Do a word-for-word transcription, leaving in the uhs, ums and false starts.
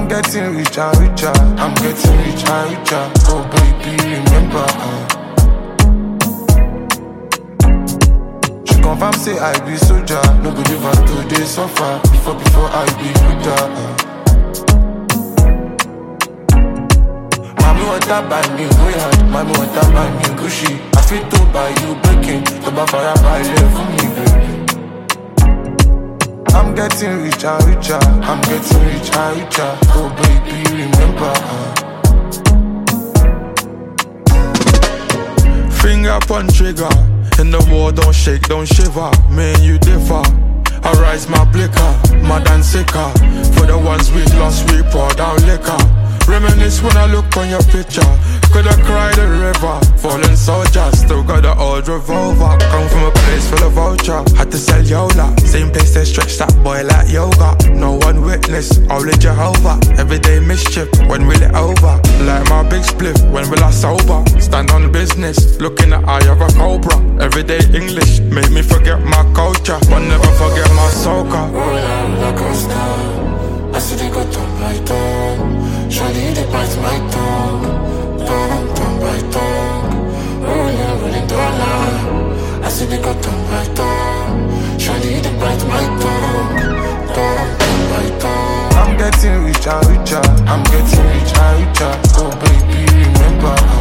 getting richer, richer. I'm getting richer, richer. Oh baby, remember. Uh. She confirm say I be soldier. No go live her today suffer. Before, before I be with her. Uh. Mommy want to buy me Royal. Mommy want to buy me Gucci. I feel to buy you breaking. To buy fire buy love for me, baby. I'm getting richer, richer. I'm getting richer, richer. Oh baby, remember. Uh. Finger on trigger. In the war, don't shake, don't shiver. Me and you differ. I rise my blicker, mad and sicker. For the ones we lost, we poured out liquor. Reminisce when I look on your picture. Coulda cried a river, fallen soldier. Still got the old revolver. Come from a place full of vulture. Had to sell Yola. Same place they stretch that boy like yoga. No one witness, only Jehovah. Everyday mischief, when will it over? Like my big spliff, when will I sober? Stand on business, look in the eye of a cobra. Everyday English, make me forget my culture, but never forget my soca. Roll out roller coaster. I see they got on my tongue. Surely they bite my tongue. Tongue, tongue by tongue. Rolling, rolling dollar. I see they got on my tongue. Surely they bite my tongue. Tongue, tongue by tongue. I'm getting richer, richer. I'm getting richer, richer. Oh baby, remember.